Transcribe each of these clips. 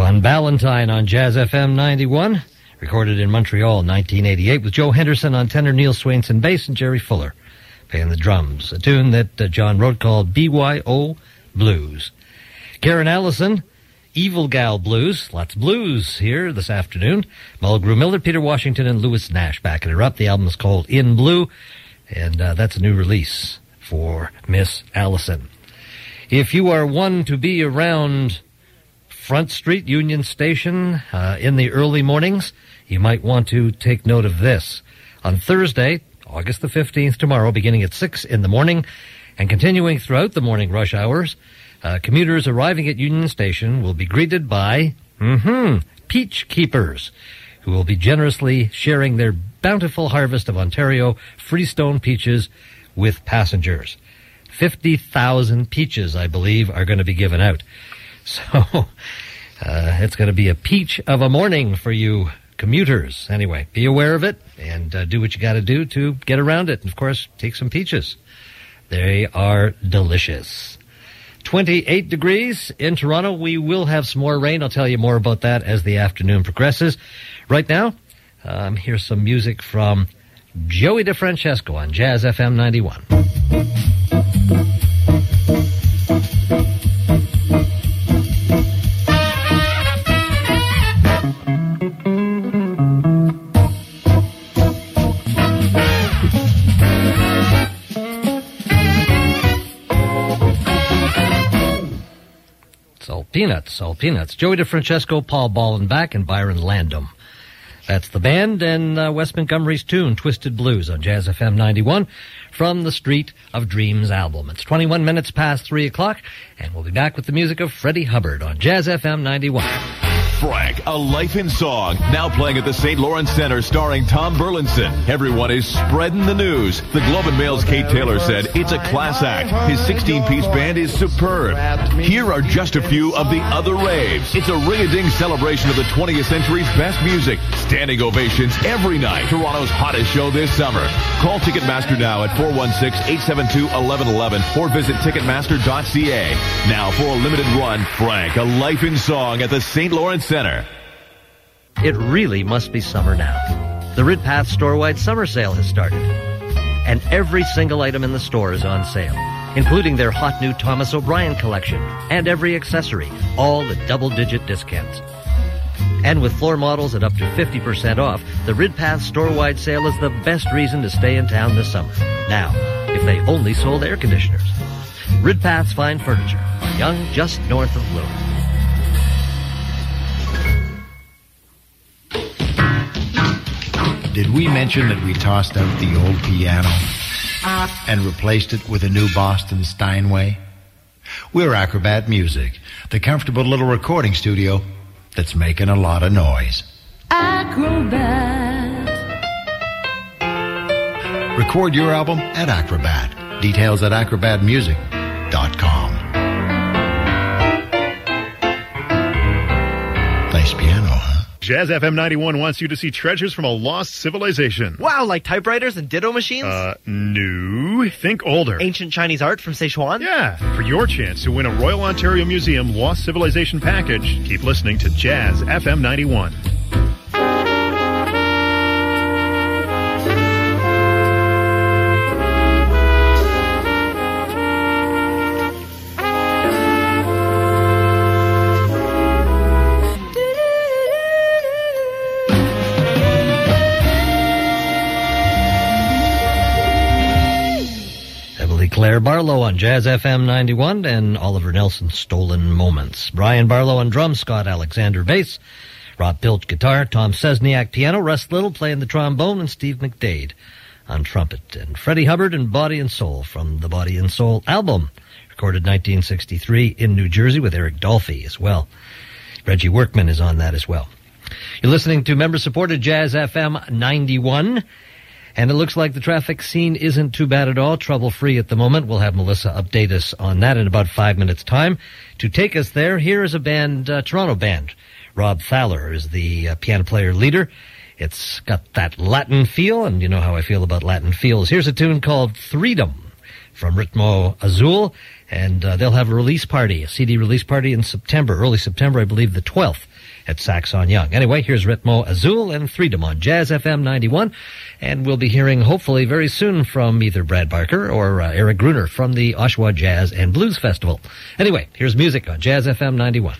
John Ballantyne on Jazz FM 91, recorded in Montreal 1988 with Joe Henderson on tenor, Neil Swainson bass, and Jerry Fuller playing the drums. A tune that John wrote called BYO Blues. Karen Allison, Evil Gal Blues. Lots of blues here this afternoon. Mulgrew Miller, Peter Washington, and Louis Nash backing her up. The album is called In Blue, and that's a new release for Miss Allison. If you are one to be around Front Street, Union Station, in the early mornings, you might want to take note of this. On Thursday, August the 15th, tomorrow, beginning at 6 in the morning and continuing throughout the morning rush hours, commuters arriving at Union Station will be greeted by peach keepers, who will be generously sharing their bountiful harvest of Ontario Freestone peaches with passengers. 50,000 peaches, I believe, are going to be given out. So it's going to be a peach of a morning for you commuters. Anyway, be aware of it and do what you got to do to get around it. And, of course, take some peaches. They are delicious. 28 degrees in Toronto. We will have some more rain. I'll tell you more about that as the afternoon progresses. Right now, here's some music from Joey DeFrancesco on Jazz FM 91. All Peanuts. Joey DeFrancesco, Paul Ballenbach, and Byron Landom. That's the band, and Wes Montgomery's tune, Twisted Blues, on Jazz FM 91, from the Street of Dreams album. It's 21 minutes past 3 o'clock, and we'll be back with the music of Freddie Hubbard on Jazz FM 91. Frank, A Life in Song, now playing at the St. Lawrence Center, starring Tom Burlinson. Everyone is spreading the news. The Globe and Mail's Kate Taylor said it's a class act. His 16-piece band is superb. Here are just a few of the other raves. It's a ring-a-ding celebration of the 20th century's best music. Standing ovations every night. Toronto's hottest show this summer. Call Ticketmaster now at 416-872-1111 or visit Ticketmaster.ca. Now for a limited run, Frank, A Life in Song at the St. Lawrence Center. It really must be summer now. The Ridpath store-wide summer sale has started, and every single item in the store is on sale, including their hot new Thomas O'Brien collection and every accessory, all at double-digit discounts. And with floor models at up to 50% off, the Ridpath store-wide sale is the best reason to stay in town this summer. Now, if they only sold air conditioners. Ridpath's fine furniture on Yonge, just north of Bloor. Did we mention that we tossed out the old piano and replaced it with a new Boston Steinway? We're Acrobat Music, the comfortable little recording studio that's making a lot of noise. Acrobat. Record your album at Acrobat. Details at acrobatmusic.com. Nice piano, huh? Jazz FM 91 wants you to see treasures from a lost civilization. Wow, like typewriters and ditto machines? No. Think older. Ancient Chinese art from Sichuan? Yeah. For your chance to win a Royal Ontario Museum Lost Civilization package, keep listening to Jazz FM 91. Claire Barlow on Jazz FM 91 and Oliver Nelson's Stolen Moments. Brian Barlow on drums, Scott Alexander bass, Rob Pilch guitar, Tom Sesniak piano, Russ Little playing the trombone, and Steve McDade on trumpet. And Freddie Hubbard and Body and Soul from the Body and Soul album, recorded 1963 in New Jersey with Eric Dolphy as well. Reggie Workman is on that as well. You're listening to member-supported Jazz FM 91. And it looks like the traffic scene isn't too bad at all, trouble-free at the moment. We'll have Melissa update us on that in about 5 minutes' time. To take us there, here is a band, Toronto band. Rob Thaler is the piano player leader. It's got that Latin feel, and you know how I feel about Latin feels. Here's a tune called Freedom from Ritmo Azul, and they'll have a release party, a CD release party in September, early September, I believe the 12th. At Saxon Young. Anyway, here's Ritmo Azul and Freedom on Jazz FM 91, and we'll be hearing hopefully very soon from either Brad Barker or Eric Gruner from the Oshawa Jazz and Blues Festival. Anyway, here's music on Jazz FM 91.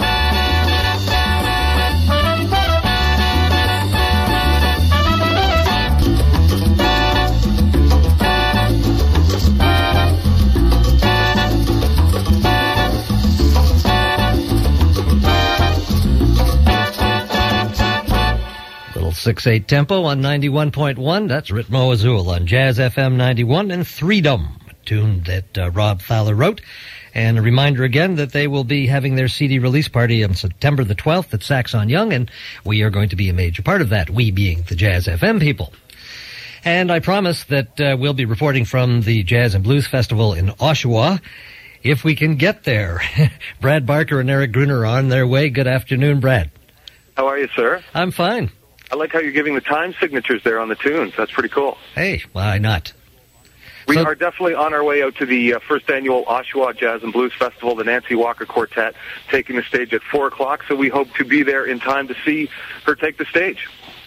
Little 6/8 tempo on 91.1. That's Ritmo Azul on Jazz FM 91 and Freedom, a tune that Rob Fowler wrote. And a reminder again that they will be having their CD release party on September the 12th at Saxon Young, and we are going to be a major part of that, we being the Jazz FM people. And I promise that we'll be reporting from the Jazz and Blues Festival in Oshawa if we can get there. Brad Barker and Eric Gruner are on their way. Good afternoon, Brad. How are you, sir? I'm fine. I like how you're giving the time signatures there on the tunes. That's pretty cool. Hey, why not? We are definitely on our way out to the first annual Oshawa Jazz and Blues Festival, the Nancy Walker Quartet, taking the stage at 4 o'clock, so we hope to be there in time to see her take the stage.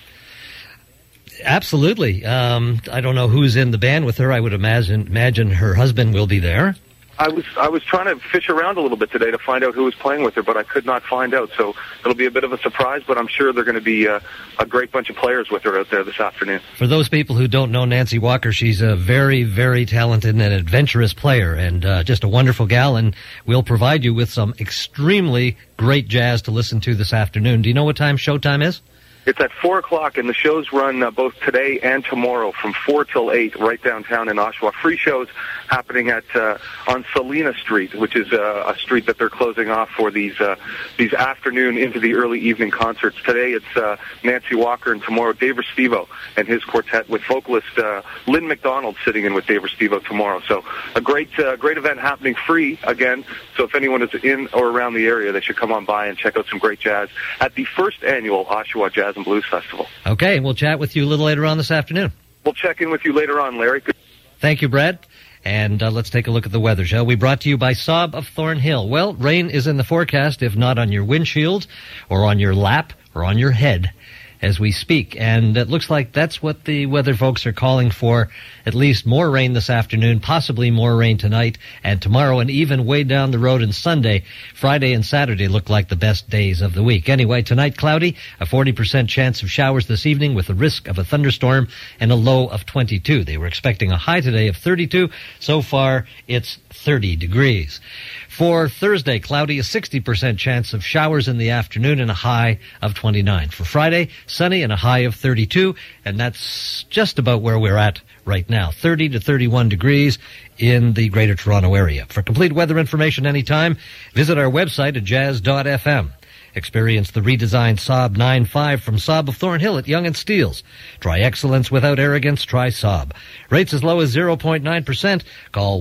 Absolutely. I don't know who's in the band with her. I would imagine her husband will be there. I was trying to fish around a little bit today to find out who was playing with her, but I could not find out. So it'll be a bit of a surprise, but I'm sure they're going to be a great bunch of players with her out there this afternoon. For those people who don't know Nancy Walker, she's a very, very talented and adventurous player, and just a wonderful gal, and we'll provide you with some extremely great jazz to listen to this afternoon. Do you know what time showtime is? It's at 4 o'clock, and the shows run both today and tomorrow from 4 till 8 right downtown in Oshawa. Free shows happening at on Salina Street, which is a street that they're closing off for these afternoon into the early evening concerts. Today it's Nancy Walker, and tomorrow Dave Restivo and his quartet with vocalist Lynn McDonald sitting in with Dave Restivo tomorrow. So a great event happening free again. So if anyone is in or around the area, they should come on by and check out some great jazz at the first annual Oshawa Jazz and Blues Festival. Okay, we'll chat with you a little later on this afternoon. We'll check in with you later on, Larry. Thank you, Brad. And let's take a look at the weather, shall we? Brought to you by Saab of Thornhill. Well, rain is in the forecast, if not on your windshield or on your lap or on your head as we speak. And it looks like that's what the weather folks are calling for. At least more rain this afternoon, possibly more rain tonight and tomorrow, and even way down the road on Sunday. Friday and Saturday look like the best days of the week. Anyway, tonight cloudy, a 40% chance of showers this evening with a risk of a thunderstorm and a low of 22. They were expecting a high today of 32. So far, it's 30 degrees. For Thursday, cloudy, a 60% chance of showers in the afternoon and a high of 29. For Friday, sunny and a high of 32, and that's just about where we're at right now, 30 to 31 degrees in the Greater Toronto Area. For complete weather information anytime, visit our website at jazz.fm. Experience the redesigned Saab 9.5 from Saab of Thornhill at Young & Steeles. Try excellence without arrogance. Try Saab. Rates as low as 0.9%. Call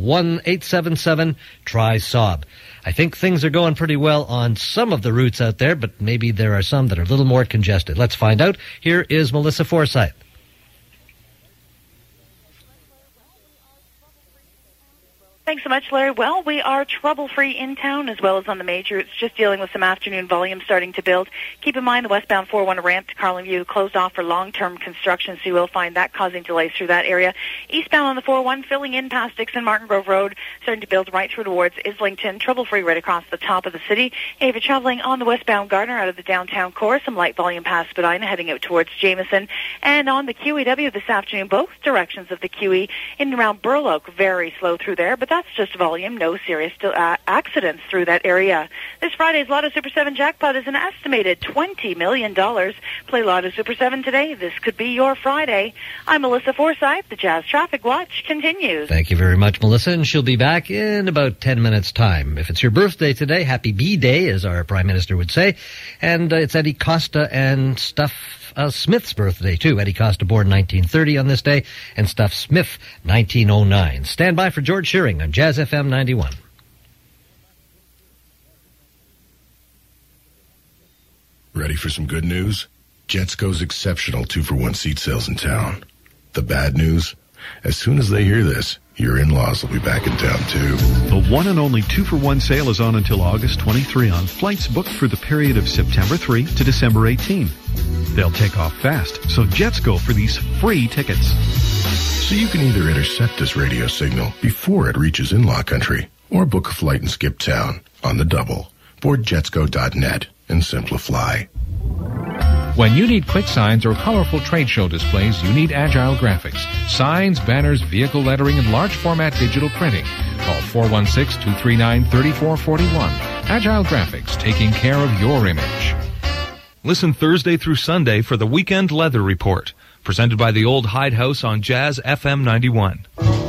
1-877-TRY-SAAB. I think things are going pretty well on some of the routes out there, but maybe there are some that are a little more congested. Let's find out. Here is Melissa Forsyth. Thanks so much, Larry. Well, we are trouble-free in town as well as on the major. It's just dealing with some afternoon volume starting to build. Keep in mind the westbound 401 ramp to Carlin View closed off for long-term construction, so you will find that causing delays through that area. Eastbound on the 401, filling in past Dixon Martin Grove Road, starting to build right through towards Islington. Trouble-free right across the top of the city. And if you're traveling on the westbound Gardner out of the downtown core, some light volume past Spadina heading out towards Jameson. And on the QEW this afternoon, both directions of the QE in and around Burloak, very slow through there, but that's just volume, no serious accidents through that area. This Friday's Lotto Super 7 jackpot is an estimated $20 million. Play Lotto Super 7 today. This could be your Friday. I'm Melissa Forsyth. The Jazz Traffic Watch continues. Thank you very much, Melissa, and she'll be back in about 10 minutes' time. If it's your birthday today, happy B-Day, as our Prime Minister would say. And it's Eddie Costa and Stuff Smith's birthday, too. Eddie Costa born 1930 on this day, and Stuff Smith 1909. Stand by for George Shearing on Jazz FM 91. Ready for some good news? Jetsco's exceptional 2-for-1 seat sales in town. The bad news? As soon as they hear this, your in-laws will be back in town, too. The one and only 2-for-1 sale is on until August 23 on flights booked for the period of September 3 to December 18. They'll take off fast, so Jets go for these free tickets. So you can either intercept this radio signal before it reaches in-law country, or book a flight and skip town on the double. Board jetsgo.net and Simplify. When you need quick signs or colorful trade show displays, you need Agile Graphics. Signs, banners, vehicle lettering, and large format digital printing. Call 416-239-3441. Agile Graphics, taking care of your image. Listen Thursday through Sunday for the Weekend Leather Report, presented by the Old Hide House on Jazz FM 91.